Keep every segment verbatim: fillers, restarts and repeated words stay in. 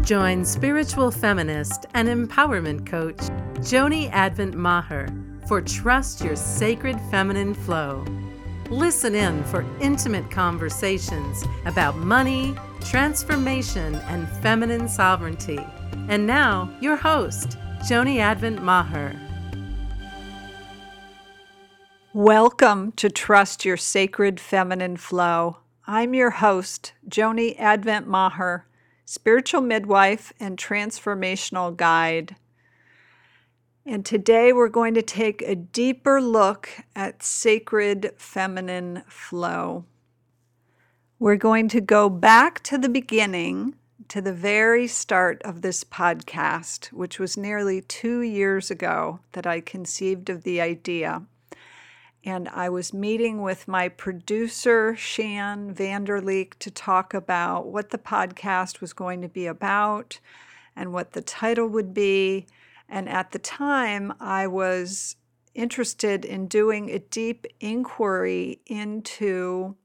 Join spiritual feminist and empowerment coach Joni Advent Maher for Trust Your Sacred Feminine Flow. Listen in for intimate conversations about money, transformation, and feminine sovereignty. And now, your host, Joni Advent Maher. Welcome to Trust Your Sacred Feminine Flow. I'm your host, Joni Advent Maher, spiritual midwife and transformational guide. And today we're going to take a deeper look at sacred feminine flow. We're going to go back to the beginning, to the very start of this podcast, which was nearly two years ago that I conceived of the idea. And I was meeting with my producer, Shan Vanderleek, to talk about what the podcast was going to be about and what the title would be. And at the time, I was interested in doing a deep inquiry into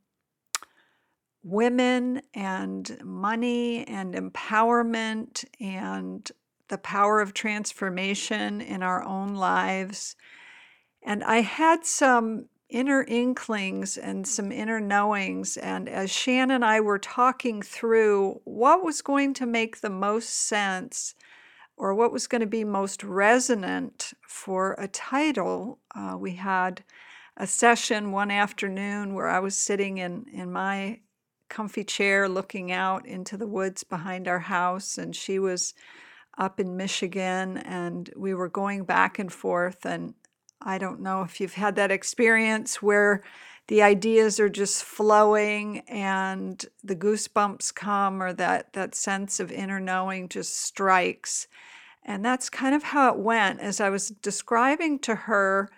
women and money and empowerment and the power of transformation in our own lives. And I had some inner inklings and some inner knowings. And as Shan and I were talking through what was going to make the most sense or what was going to be most resonant for a title, uh, we had a session one afternoon where I was sitting in, in my comfy chair looking out into the woods behind our house. And she was up in Michigan, and we were going back and forth. And I don't know if you've had that experience where the ideas are just flowing and the goosebumps come, or that, that sense of inner knowing just strikes. And that's kind of how it went as I was describing to her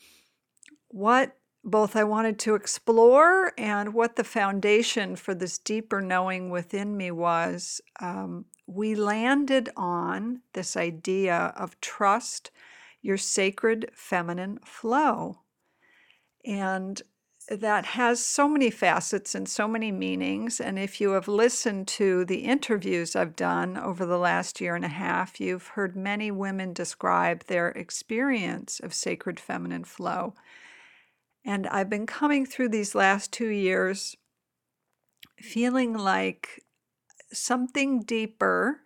what both I wanted to explore and what the foundation for this deeper knowing within me was. Um, we landed on this idea of trust your sacred feminine flow. And that has so many facets and so many meanings. And if you have listened to the interviews I've done over the last year and a half, you've heard many women describe their experience of sacred feminine flow. And I've been coming through these last two years feeling like something deeper,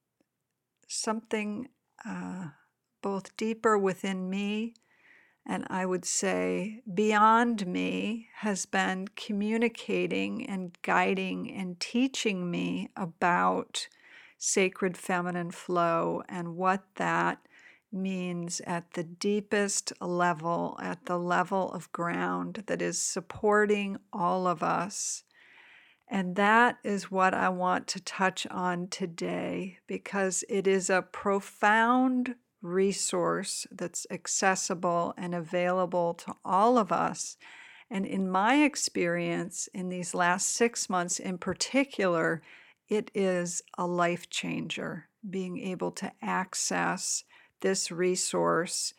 something uh, both deeper within me and I would say beyond me has been communicating and guiding and teaching me about sacred feminine flow and what that means at the deepest level, at the level of ground that is supporting all of us. And that is what I want to touch on today, because it is a profound resource that's accessible and available to all of us. And in my experience, in these last six months in particular, it is a life changer, being able to access this resource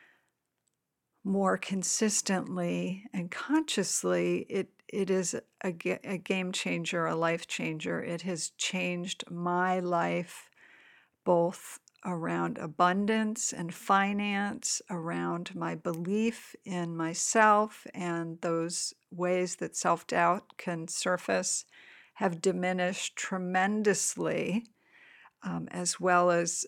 more consistently and consciously. It it is a, a game changer, a life changer. It has changed my life, both around abundance and finance, around my belief in myself, and those ways that self-doubt can surface have diminished tremendously, um, as well as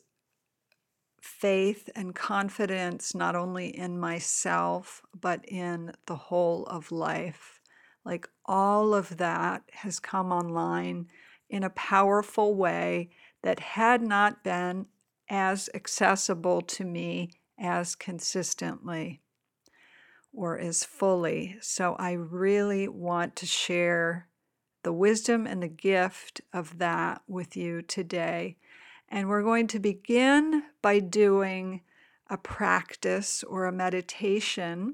faith and confidence, not only in myself, but in the whole of life. Like all of that has come online in a powerful way that had not been as accessible to me as consistently or as fully. So I really want to share the wisdom and the gift of that with you today. And we're going to begin by doing a practice or a meditation.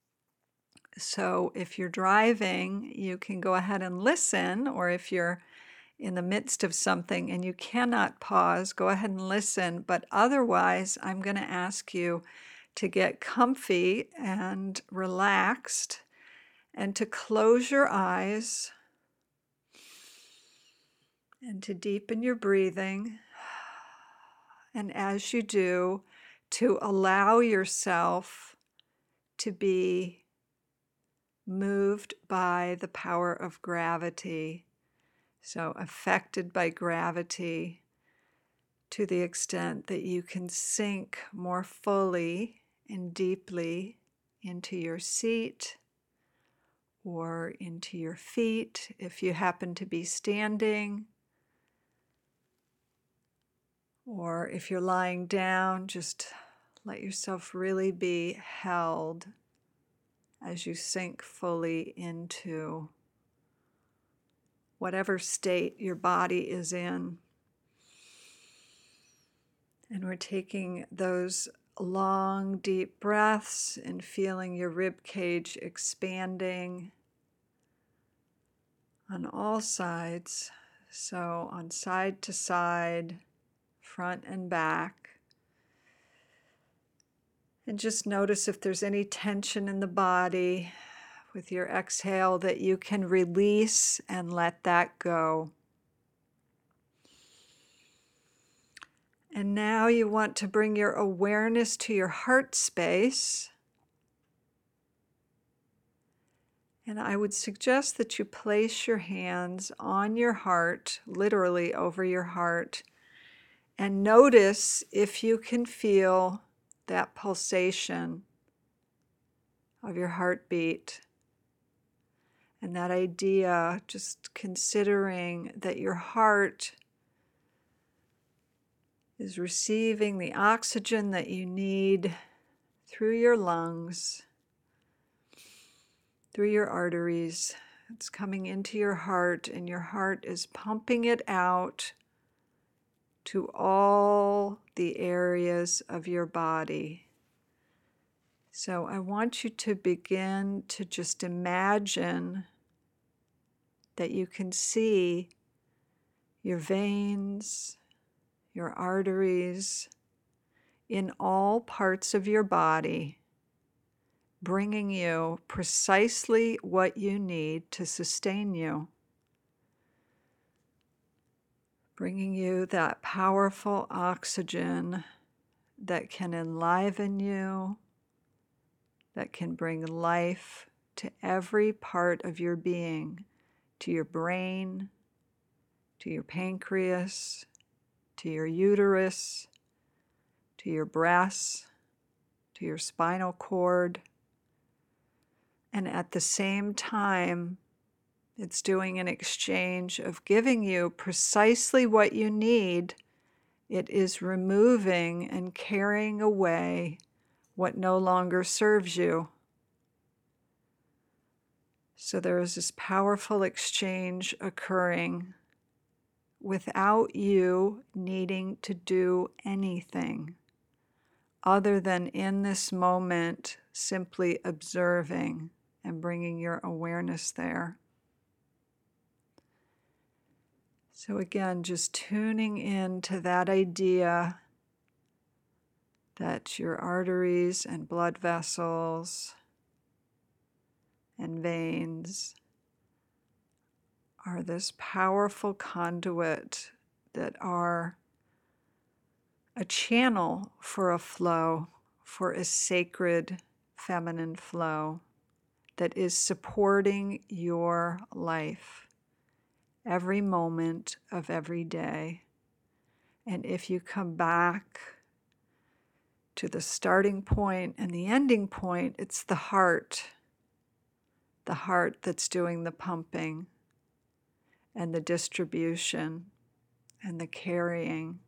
So if you're driving, you can go ahead and listen, or if you're in the midst of something and you cannot pause, go ahead and listen. But otherwise, I'm going to ask you to get comfy and relaxed and to close your eyes and to deepen your breathing. And as you do, to allow yourself to be moved by the power of gravity, so affected by gravity to the extent that you can sink more fully and deeply into your seat or into your feet if you happen to be standing. Or if you're lying down, just let yourself really be held as you sink fully into whatever state your body is in. And we're taking those long, deep breaths and feeling your rib cage expanding on all sides. So on side to side, front and back. And just notice if there's any tension in the body with your exhale that you can release and let that go. And now you want to bring your awareness to your heart space. And I would suggest that you place your hands on your heart, literally over your heart, and notice if you can feel that pulsation of your heartbeat. And that idea, just considering that your heart is receiving the oxygen that you need through your lungs, through your arteries. It's coming into your heart, and your heart is pumping it out to all the areas of your body. So I want you to begin to just imagine that you can see your veins, your arteries in all parts of your body, bringing you precisely what you need to sustain you, bringing you that powerful oxygen that can enliven you, that can bring life to every part of your being, to your brain, to your pancreas, to your uterus, to your breasts, to your spinal cord. And at the same time, it's doing an exchange of giving you precisely what you need. It is removing and carrying away what no longer serves you. So there is this powerful exchange occurring without you needing to do anything other than in this moment simply observing and bringing your awareness there. So again, just tuning in to that idea that your arteries and blood vessels and veins are this powerful conduit that are a channel for a flow, for a sacred feminine flow that is supporting your life every moment of every day. And if you come back to the starting point and the ending point, it's the heart, the heart that's doing the pumping and the distribution and the carrying.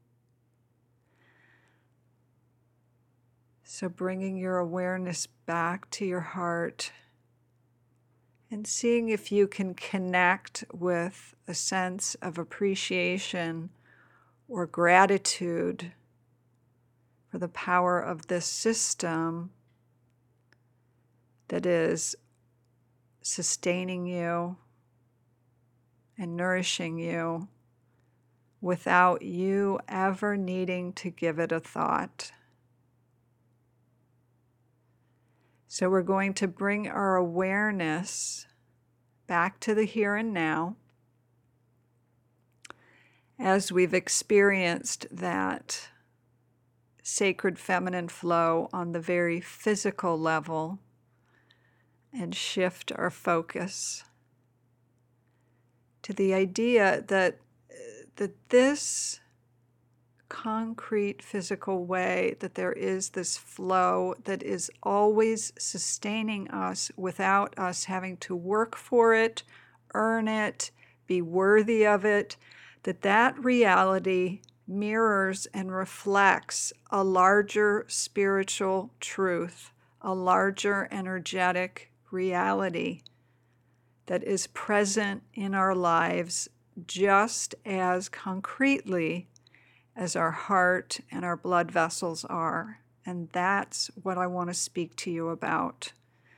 So bringing your awareness back to your heart and seeing if you can connect with a sense of appreciation or gratitude for the power of this system that is sustaining you and nourishing you without you ever needing to give it a thought. So we're going to bring our awareness back to the here and now as we've experienced that sacred feminine flow on the very physical level and shift our focus to the idea that, that this concrete physical way, that there is this flow that is always sustaining us without us having to work for it, earn it, be worthy of it, that that reality mirrors and reflects a larger spiritual truth, a larger energetic reality that is present in our lives just as concretely as our heart and our blood vessels are. And that's what I want to speak to you about.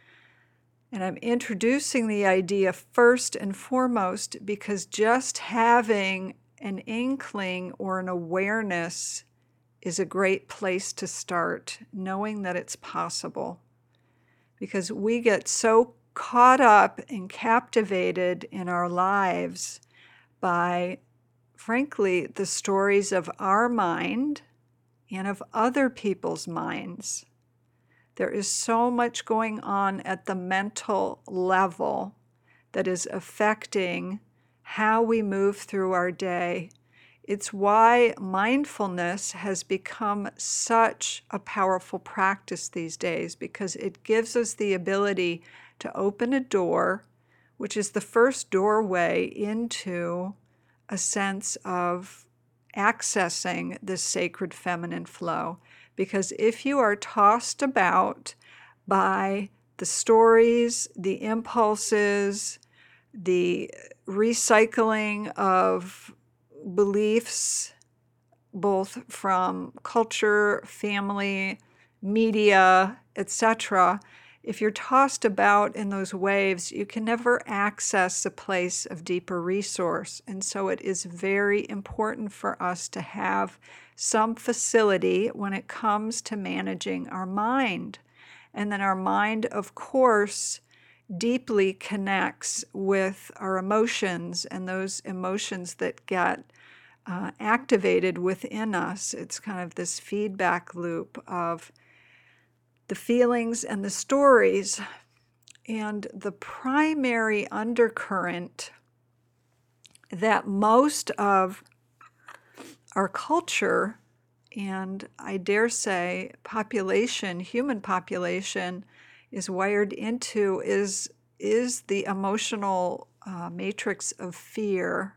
And I'm introducing the idea first and foremost because just having an inkling or an awareness is a great place to start, knowing that it's possible. Because we get so caught up and captivated in our lives by, frankly, the stories of our mind and of other people's minds. There is so much going on at the mental level that is affecting how we move through our day. It's why mindfulness has become such a powerful practice these days, because it gives us the ability to open a door, which is the first doorway into a sense of accessing this sacred feminine flow. Because if you are tossed about by the stories, the impulses, the recycling of beliefs, both from culture, family, media, et cetera, if you're tossed about in those waves, you can never access a place of deeper resource. And so it is very important for us to have some facility when it comes to managing our mind. And then our mind, of course, deeply connects with our emotions and those emotions that get uh, activated within us. It's kind of this feedback loop of the feelings and the stories. And the primary undercurrent that most of our culture, and I dare say population, human population, is wired into is, is the emotional uh, matrix of fear.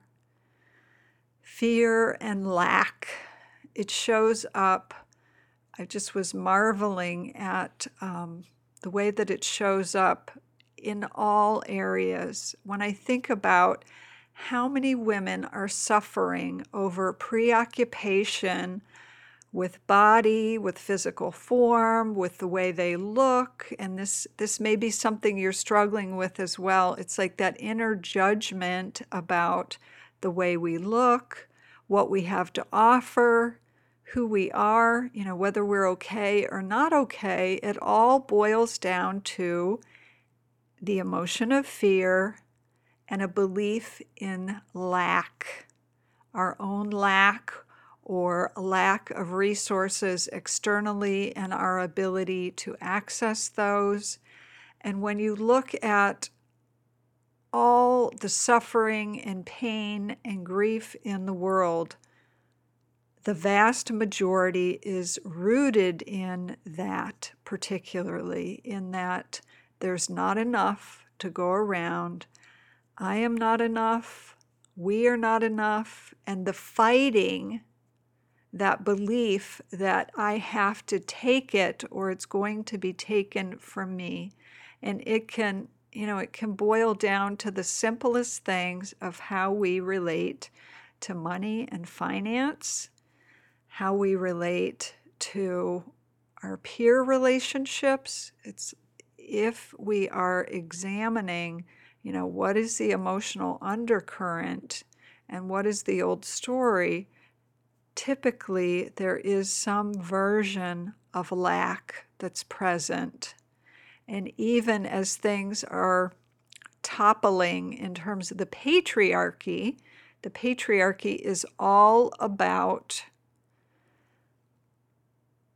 Fear and lack. It shows up. I just was marveling at um, the way that it shows up in all areas. When I think about how many women are suffering over preoccupation with body, with physical form, with the way they look, and this this may be something you're struggling with as well. It's like that inner judgment about the way we look, what we have to offer, who we are, you know, whether we're okay or not okay. It all boils down to the emotion of fear and a belief in lack, our own lack, or lack of resources externally and our ability to access those. And when you look at all the suffering and pain and grief in the world, the vast majority is rooted in that, particularly in that there's not enough to go around. I am not enough. We are not enough. And the fighting, that belief that I have to take it or it's going to be taken from me. And it can, you know, it can boil down to the simplest things of how we relate to money and finance, how we relate to our peer relationships. It's if we are examining, you know, what is the emotional undercurrent and what is the old story, typically there is some version of lack that's present. And even as things are toppling in terms of the patriarchy, the patriarchy is all about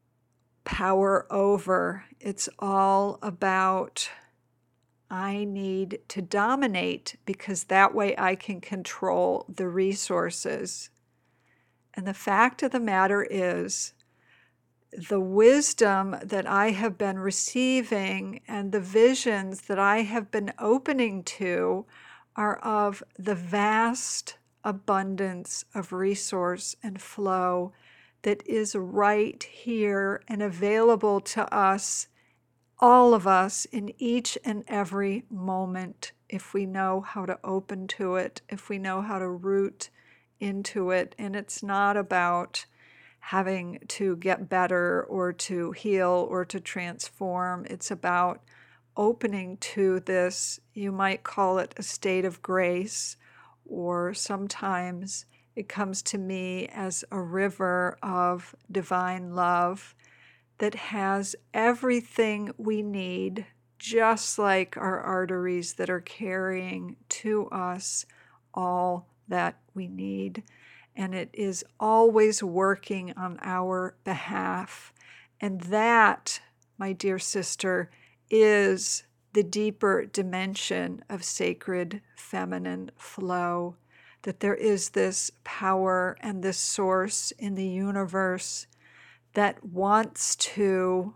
power over. It's all about I need to dominate because that way I can control the resources. And the fact of the matter is, the wisdom that I have been receiving and the visions that I have been opening to are of the vast abundance of resource and flow that is right here and available to us, all of us, in each and every moment, if we know how to open to it, if we know how to root into it. And it's not about having to get better or to heal or to transform. It's about opening to this, you might call it a state of grace, or sometimes it comes to me as a river of divine love that has everything we need, just like our arteries that are carrying to us all that we need. And it is always working on our behalf. And that, my dear sister, is the deeper dimension of sacred feminine flow, that there is this power and this source in the universe that wants to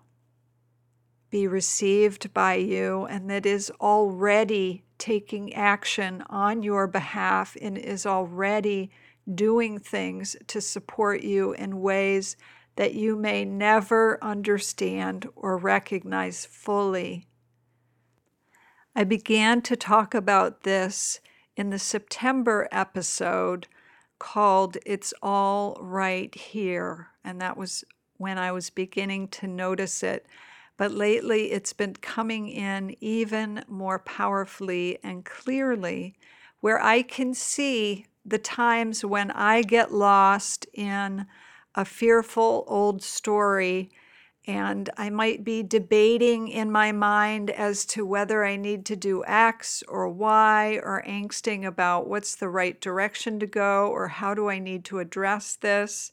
be received by you and that is already taking action on your behalf and is already doing things to support you in ways that you may never understand or recognize fully. I began to talk about this in the September episode called It's All Right Here, and that was when I was beginning to notice it. But lately it's been coming in even more powerfully and clearly, where I can see the times when I get lost in a fearful old story, and I might be debating in my mind as to whether I need to do X or Y, or angsting about what's the right direction to go, or how do I need to address this.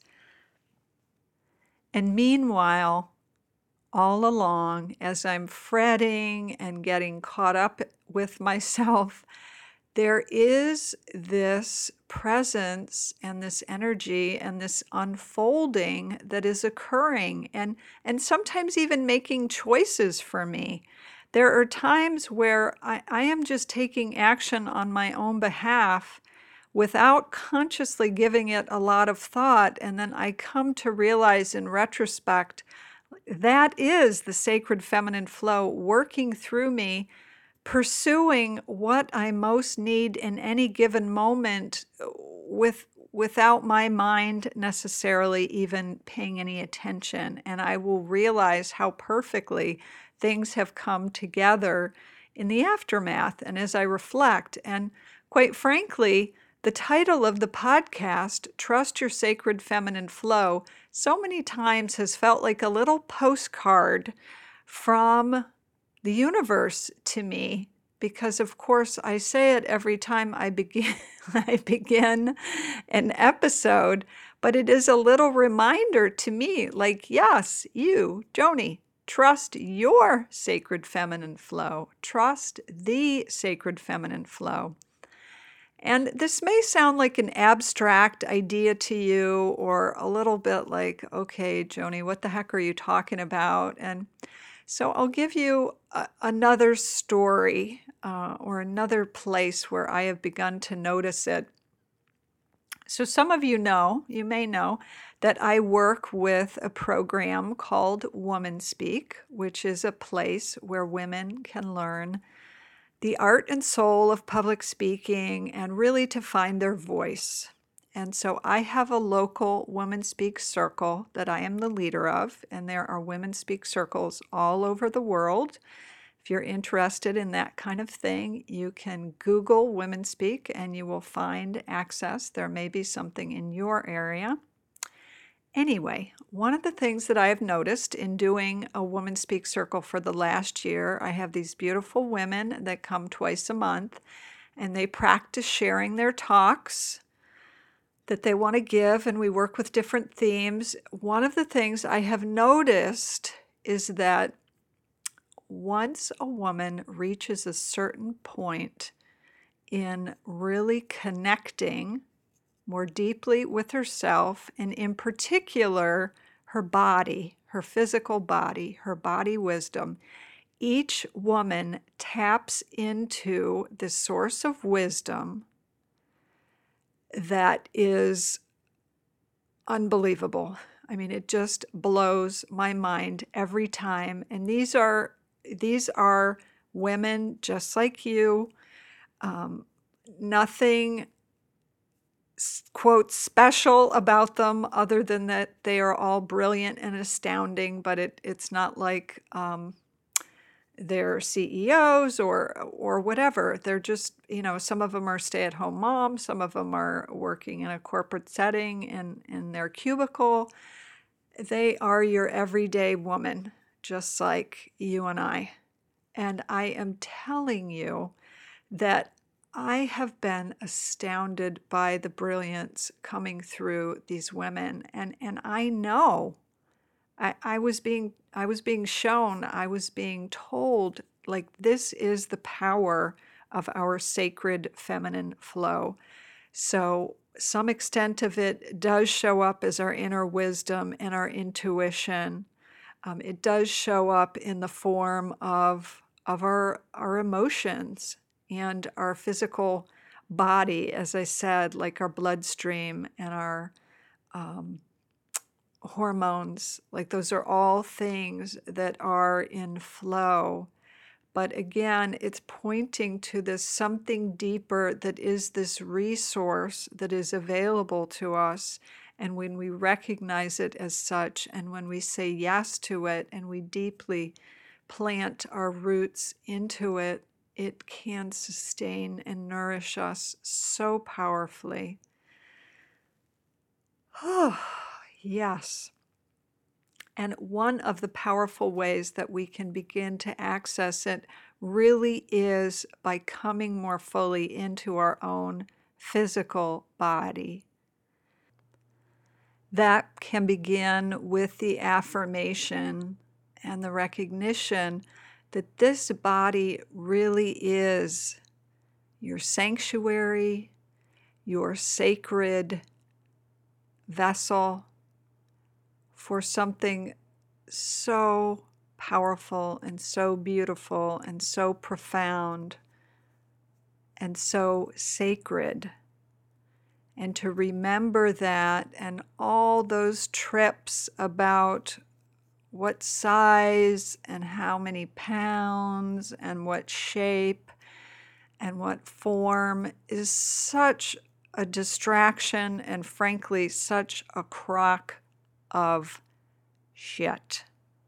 And meanwhile, all along, as I'm fretting and getting caught up with myself, there is this presence and this energy and this unfolding that is occurring, and, and sometimes even making choices for me. There are times where I, I am just taking action on my own behalf without consciously giving it a lot of thought, and then I come to realize in retrospect that is the sacred feminine flow working through me, pursuing what I most need in any given moment with without my mind necessarily even paying any attention. And I will realize how perfectly things have come together in the aftermath and as I reflect. And quite frankly, the title of the podcast, Trust Your Sacred Feminine Flow, so many times has felt like a little postcard from the universe to me, because of course I say it every time I begin I begin an episode, but it is a little reminder to me, like, yes, you, Joni, trust your sacred feminine flow. Trust the sacred feminine flow. And this may sound like an abstract idea to you, or a little bit like, okay, Joni, what the heck are you talking about? And so I'll give you a, another story uh, or another place where I have begun to notice it. So some of you know, you may know, that I work with a program called Woman Speak, which is a place where women can learn the art and soul of public speaking and really to find their voice. And so I have a local Women Speak circle that I am the leader of, and there are Women Speak circles all over the world. If you're interested in that kind of thing, you can Google Women Speak and you will find access. There may be something in your area. Anyway, one of the things that I have noticed in doing a Woman Speak circle for the last year, I have these beautiful women that come twice a month, and they practice sharing their talks. that they want to give, and we work with different themes. One of the things I have noticed is that once a woman reaches a certain point in really connecting more deeply with herself, and in particular, her body, her physical body, her body wisdom, each woman taps into this source of wisdom that is unbelievable. I mean, it just blows my mind every time. And these are these are women just like you. Um, nothing, quote, special about them other than that they are all brilliant and astounding, but it, it's not like um, they're C E Os or or whatever. They're just, you know, some of them are stay-at-home moms, some of them are working in a corporate setting in, in their cubicle. They are your everyday woman, just like you and I. And I am telling you that I have been astounded by the brilliance coming through these women. And, and I know I, I was being I was being shown, I was being told, like, this is the power of our sacred feminine flow. So some extent of it does show up as our inner wisdom and our intuition. Um, it does show up in the form of of our our emotions and our physical body, as I said, like our bloodstream and our um, hormones. Like, those are all things that are in flow. But again, it's pointing to this something deeper that is this resource that is available to us. And when we recognize it as such, and when we say yes to it, and we deeply plant our roots into it, it can sustain and nourish us so powerfully. Oh, yes. And one of the powerful ways that we can begin to access it really is by coming more fully into our own physical body. That can begin with the affirmation and the recognition that this body really is your sanctuary, your sacred vessel for something so powerful and so beautiful and so profound and so sacred. And to remember that, and all those trips about what size and how many pounds and what shape and what form is such a distraction and frankly such a crock of shit,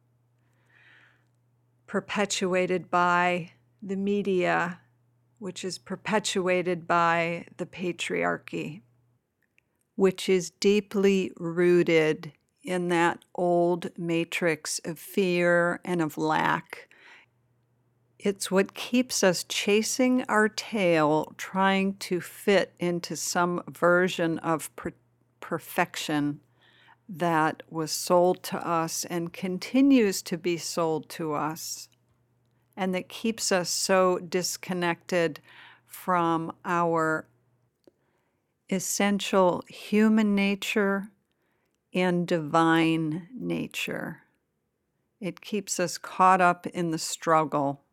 perpetuated by the media, which is perpetuated by the patriarchy, which is deeply rooted in that old matrix of fear and of lack. It's what keeps us chasing our tail, trying to fit into some version of per- perfection that was sold to us and continues to be sold to us, and that keeps us so disconnected from our essential human nature and divine nature. It keeps us caught up in the struggle.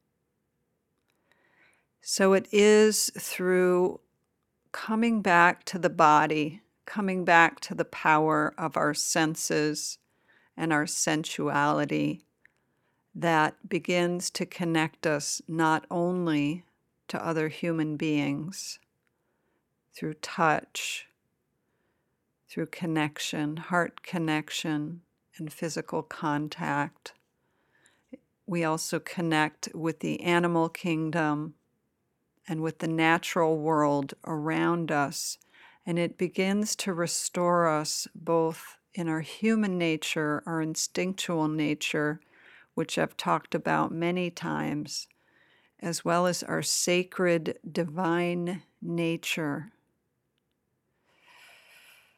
So it is through coming back to the body, coming back to the power of our senses and our sensuality, that begins to connect us not only to other human beings through touch, through connection, heart connection, and physical contact. We also connect with the animal kingdom and with the natural world around us, and it begins to restore us both in our human nature, our instinctual nature, which I've talked about many times, as well as our sacred divine nature.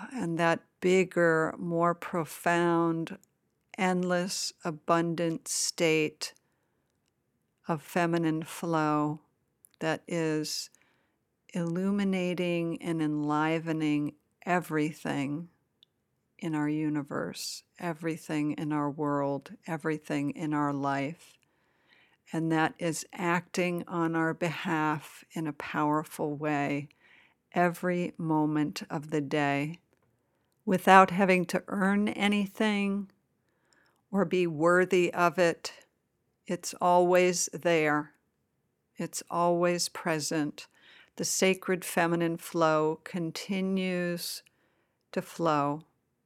and that bigger, more profound, endless, abundant state of feminine flow that is illuminating and enlivening everything in our universe, everything in our world, everything in our life. And that is acting on our behalf in a powerful way every moment of the day without having to earn anything or be worthy of it. It's always there. It's always present. The sacred feminine flow continues to flow.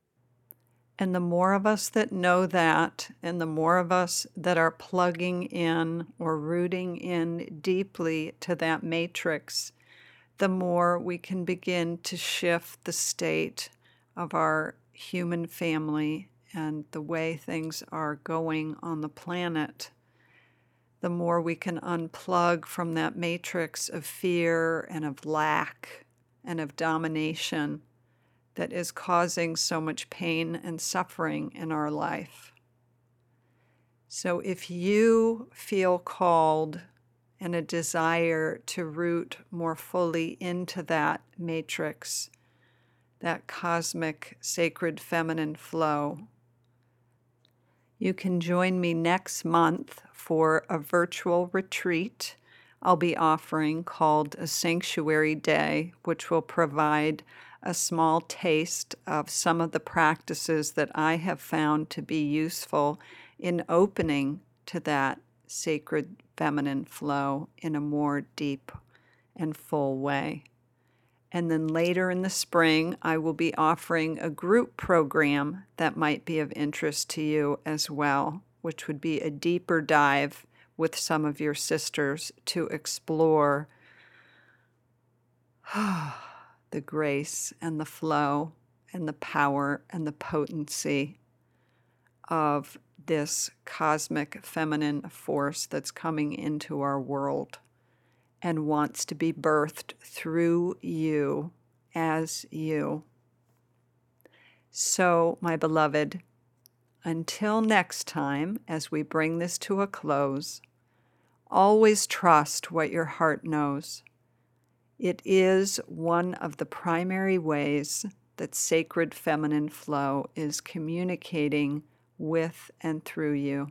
And the more of us that know that, and the more of us that are plugging in or rooting in deeply to that matrix, the more we can begin to shift the state of our human family and the way things are going on the planet. The more we can unplug from that matrix of fear and of lack and of domination that is causing so much pain and suffering in our life. So if you feel called and a desire to root more fully into that matrix, that cosmic sacred feminine flow, you can join me next month for a virtual retreat I'll be offering called a Sanctuary Day, which will provide a small taste of some of the practices that I have found to be useful in opening to that sacred feminine flow in a more deep and full way. And then later in the spring, I will be offering a group program that might be of interest to you as well, which would be a deeper dive with some of your sisters to explore the grace and the flow and the power and the potency of this cosmic feminine force that's coming into our world and wants to be birthed through you as you. So, my beloved, until next time, as we bring this to a close, always trust what your heart knows. It is one of the primary ways that sacred feminine flow is communicating with and through you.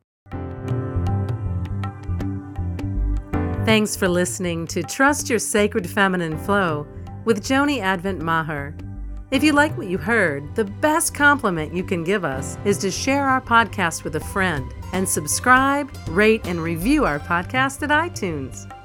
Thanks for listening to Trust Your Sacred Feminine Flow with Joni Advent Maher. If you like what you heard, the best compliment you can give us is to share our podcast with a friend and subscribe, rate, and review our podcast at iTunes.